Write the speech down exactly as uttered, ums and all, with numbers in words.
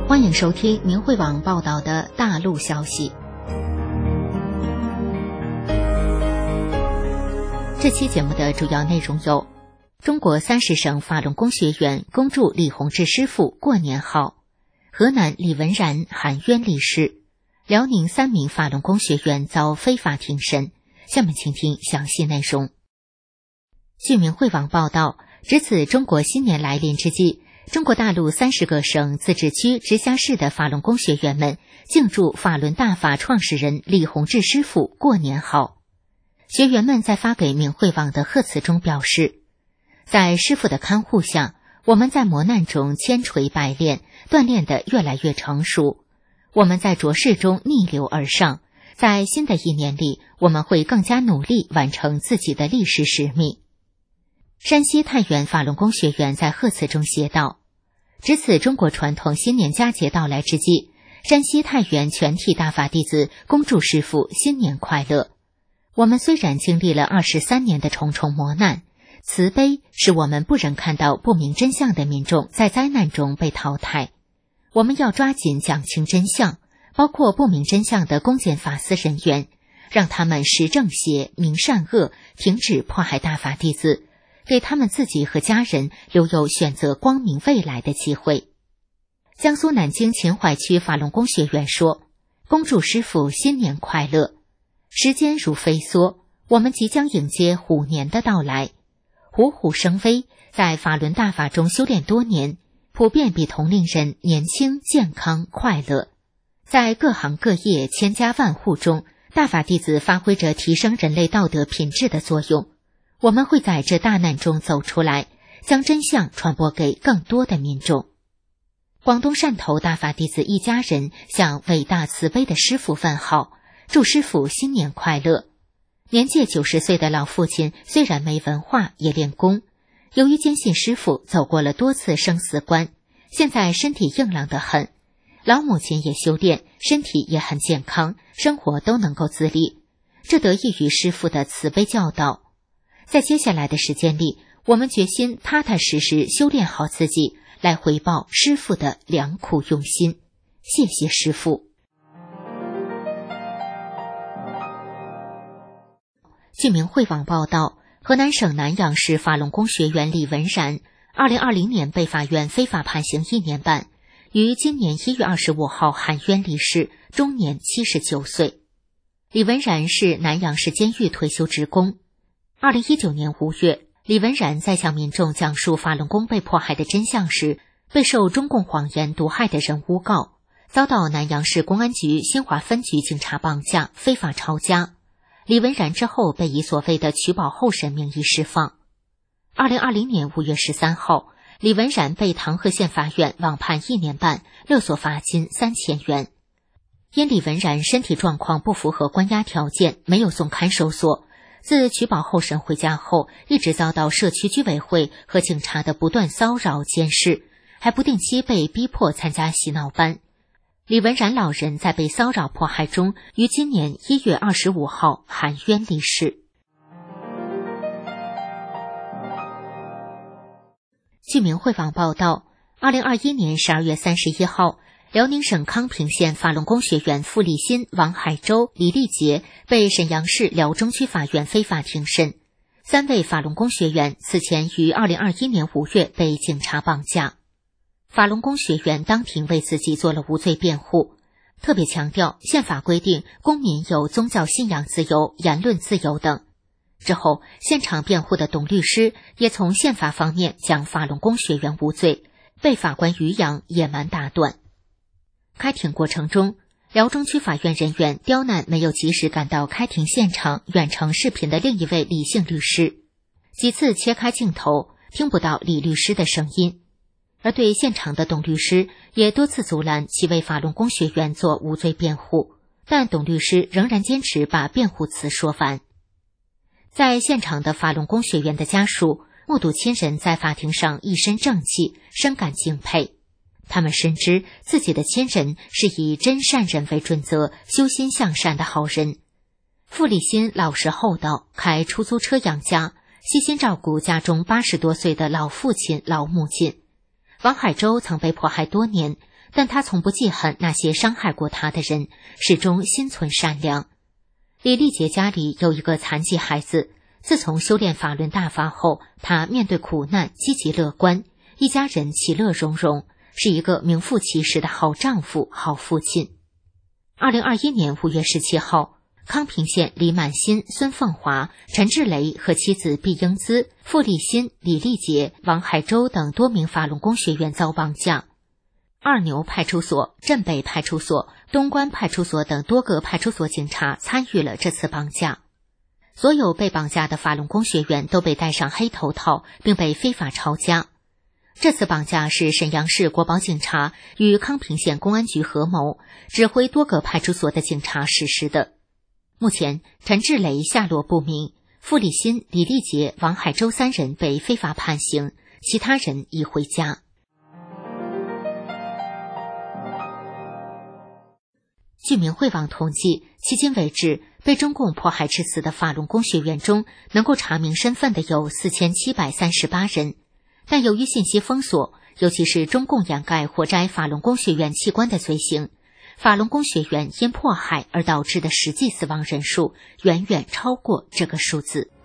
欢迎收听明慧网报道的大陆消息。这期节目的主要内容有：中国三十省法轮功学员恭祝李洪志师傅过年好；河南李文然含冤离世；辽宁三名法轮功学员遭非法庭审。下面请听详细内容。据明慧网报道，值此中国新年来临之际，中国大陆三十个省、自治区、直辖市的法轮功学员们敬祝法轮大法创始人李洪志师傅过年好。学员们在发给明慧网的贺词中表示，在师傅的看护下，我们在磨难中千锤百炼，锻炼得越来越成熟。我们在浊世中逆流而上，在新的一年里，我们会更加努力完成自己的历史使命。山西太原法轮功学员在贺词中写道，值此中国传统新年佳节到来之际，山西太原全体大法弟子恭祝师父新年快乐。我们虽然经历了二十三年的重重磨难，慈悲使我们不忍看到不明真相的民众在灾难中被淘汰。我们要抓紧讲清真相，包括不明真相的公检法司人员，让他们识正邪、明善恶，停止迫害大法弟子，给他们自己和家人留有选择光明未来的机会。江苏南京秦淮区法轮功学员说，恭祝师父新年快乐。时间如飞梭，我们即将迎接虎年的到来。虎虎生威，在法轮大法中修炼多年，普遍比同龄人年轻、健康、快乐。在各行各业、千家万户中，大法弟子发挥着提升人类道德品质的作用。我们会在这大难中走出来，将真相传播给更多的民众。广东汕头大法弟子一家人向伟大慈悲的师父问好，祝师父新年快乐。年届九十岁的老父亲虽然没文化也练功，由于坚信师父走过了多次生死关，现在身体硬朗得很。老母亲也修炼，身体也很健康，生活都能够自理，这得益于师父的慈悲教导。在接下来的时间里，我们决心踏踏实实修炼好自己，来回报师父的良苦用心。谢谢师父。据明慧网报道，河南省南阳市法轮功学员李文然二零二零年被法院非法判刑一年半，于今年一月二十五号含冤离世，终年七十九岁。李文然是南阳市监狱退休职工。二零一九年五月，李文然在向民众讲述法轮功被迫害的真相时，被受中共谎言毒害的人诬告，遭到南阳市公安局新华分局警察绑架，非法抄家。李文然之后被以所谓的取保候审名义释放。二零二零年五月十三号，李文然被唐河县法院网判一年半，勒索罚金三千元。因李文然身体状况不符合关押条件，没有送看守所，自取保候审回家后，一直遭到社区居委会和警察的不断骚扰监视，还不定期被逼迫参加洗脑班。李文然老人在被骚扰迫害中，于今年一月二十五号含冤离世。据明慧网报道，二零二一年十二月三十一号，辽宁省康平县法轮功学员付立新、王海洲、李立杰被沈阳市辽中区法院非法庭审。三位法轮功学员此前于二零二一年五月被警察绑架。法轮功学员当庭为自己做了无罪辩护，特别强调宪法规定公民有宗教信仰自由、言论自由等。之后，现场辩护的董律师也从宪法方面将法轮功学员无罪，被法官于洋野蛮打断。开庭过程中，辽中区法院人员刁难没有及时赶到开庭现场远程视频的另一位李姓律师，几次切开镜头，听不到李律师的声音。而对现场的董律师也多次阻拦其为法轮功学员做无罪辩护，但董律师仍然坚持把辩护词说完。在现场的法轮功学员的家属目睹亲人在法庭上一身正气，深感敬佩。他们深知自己的亲人是以真善人为准则，修心向善的好人。付立新老实厚道，开出租车养家，悉心照顾家中八十多岁的老父亲、老母亲。王海洲曾被迫害多年， 但他从不记恨那些伤害过他的人，始终心存善良。李丽杰家里有一个残疾孩子，自从修炼法轮大法后，他面对苦难积极乐观，一家人其乐融融，是一个名副其实的好丈夫、好父亲。二零二一年五月十七号，康平县李满新、孙凤华、陈志雷和妻子毕英姿、傅立新、李丽杰、王海洲等多名法轮功学员遭绑架。二牛派出所、镇北派出所、东关派出所等多个派出所警察参与了这次绑架。所有被绑架的法轮功学员都被戴上黑头套，并被非法抄家。这次绑架是沈阳市国保警察与康平县公安局合谋，指挥多个派出所的警察实施的。目前，陈志雷下落不明，傅立新、李丽杰、王海洲三人被非法判刑，其他人已回家。据明慧网统计，迄今为止，被中共迫害致死的法轮功学员中，能够查明身份的有四千七百三十八人。但由于信息封锁，尤其是中共掩盖活摘法轮功学员器官的罪行，法轮功学员因迫害而导致的实际死亡人数远远超过这个数字。